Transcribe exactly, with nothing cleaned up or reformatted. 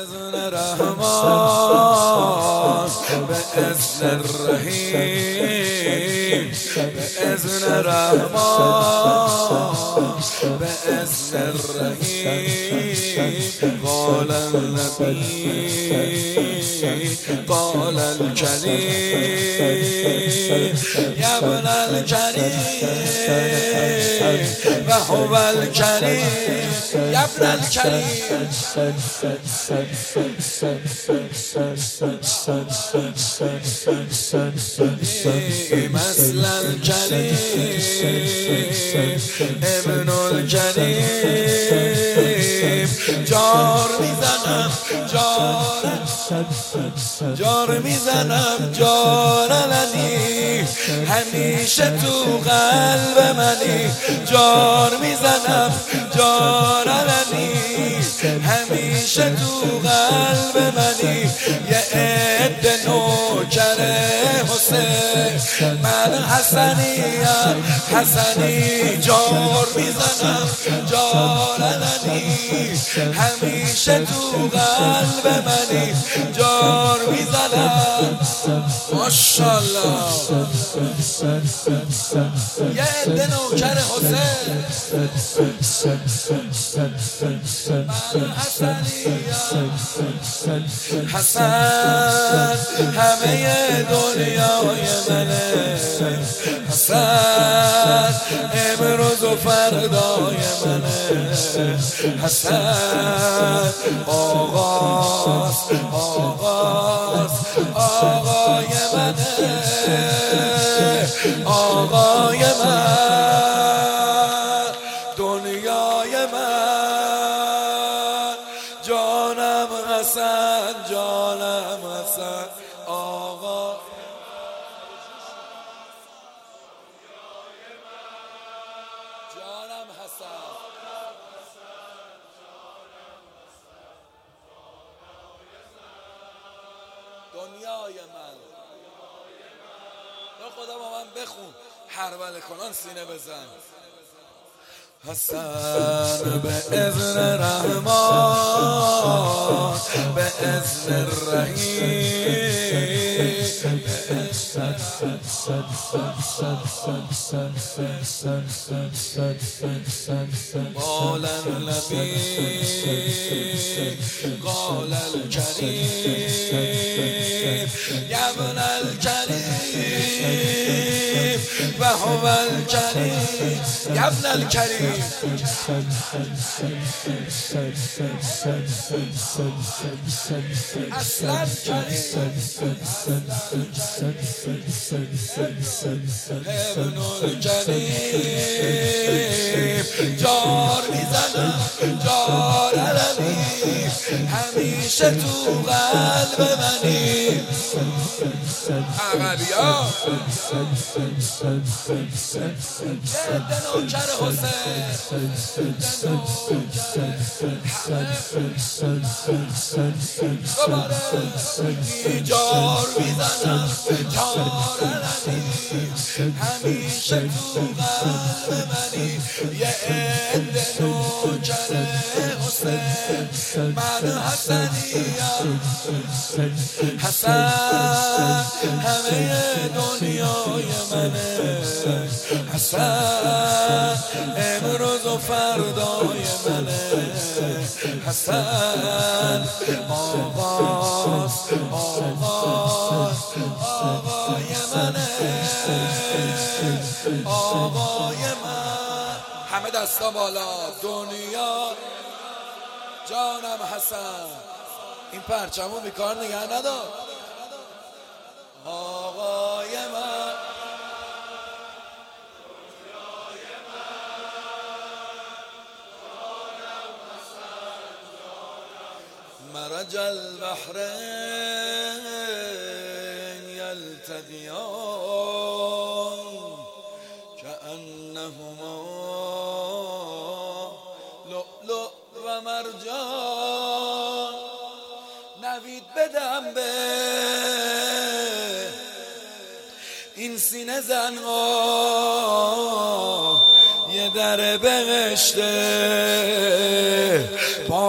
اذن رحمان به اذن رحیم به اذن رحمان به اذن رحیم قال النبی قال الکریم یا ابن الکریم و هو الکریم یا ابن الکریم مثل الکریم ابن الکریم جار میزنم جار جار میزنم جار الانی همیشه تو قلب منی جار میزنم جار الانی همیشه تو قلب منی یه عده نوکر حسین من حسنیم حسنی جار میزنم جار الانی همیشه تو قلب منی جار میزنم ماشاءالله یه عده نوکر حسین من حسنیم حسن همه دنیای منه حسن امروز و فردای منه حسن آغاز آغاز آقای منه آقای من دنیای من جانم حسن جانم حسن آقا جانم حسن دنیای من تو خدا با من بخون حربل کنان سینه بزن حسن به اذن رحمان به اذن رحیم قال النبی قال الکریم یا ابن الکریم و هو الکریم یا ابن الکریم اصلا کریم ابن الکریم جار میزنم جار الانی همیشه تو قلب منی عقبیا یه نوکر حسین دوباره جار میزنم جار الانی همیشه تو قلب منی یه عده نوکر حسین من حسنیم حسن همه دنیای منه حسن امروز و فردای منه حسن آغاز آغاز آقای منه آقای من همه دستا بالا دنیا جانم حسن این پرچمو بیکار نگه ندار آقای من مرج البحرین یلتقیان كأنهما لؤلؤ و مرجان نوید بدم به این سینه زنها یه در بهشته